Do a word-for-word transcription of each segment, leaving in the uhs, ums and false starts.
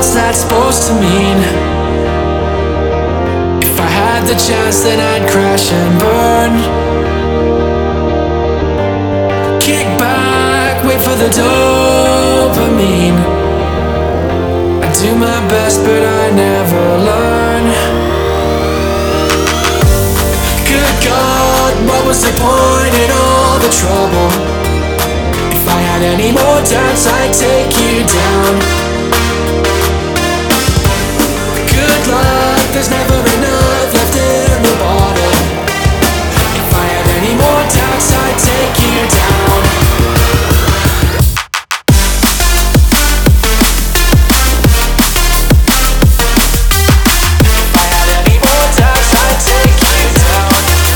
what's that supposed to mean? If I had the chance, then I'd crash and burn. Kick back, wait for the dopamine. I do my best, but I never learn. Good God, what was the point in all the trouble? If I had any more doubts, I'd take you down. Good luck, there's never enough left in the bottle. If I had any more doubts, I'd take you down. If I had any more doubts, I'd take you down.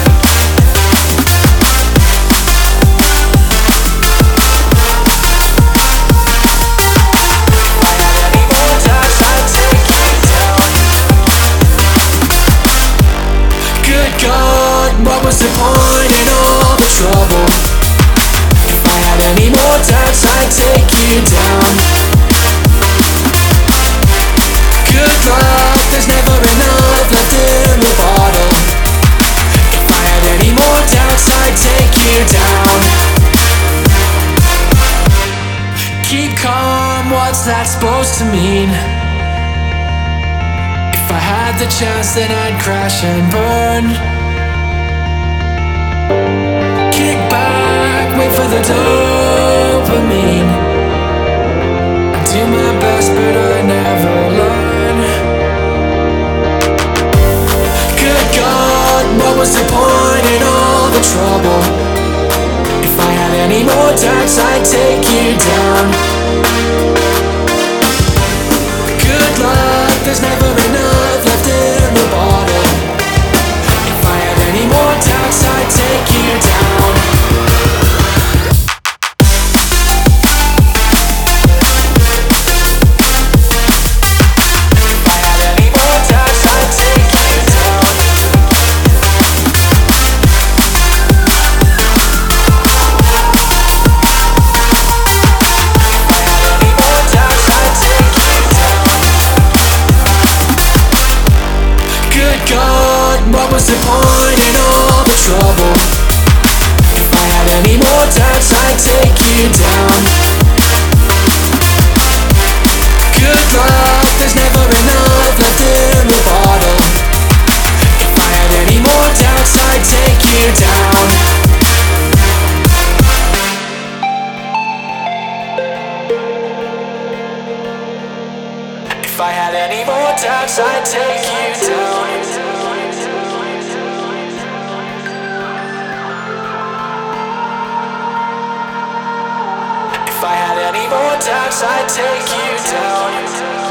If I had any more doubts, I'd take you down. Good God, what was the point in all the trouble? If I had any more doubts, I'd take you down. Good luck, there's never enough left in the bottle. If I had any more doubts, I'd take you down. Keep calm, what's that supposed to mean? If I had the chance, then I'd crash and burn. Kick back, wait for the dopamine. I do my best, but I never learn. Good God, what was the point in all the trouble? If I had any more doubts, I'd take you down. Good luck, there's never enough left in the bottle. If I had any more doubts, I'd take you down. If I had any more doubts, I'd take you down. If I had any more doubts, I'd take you down. Good God, what was the point in all the trouble? If I had any more doubts, I'd take you down. Good luck, there's never enough left in the bottle. If I had any more doubts, I'd take you down. If I had any more doubts, I'd take you down. If I had any more doubts, I'd take you down.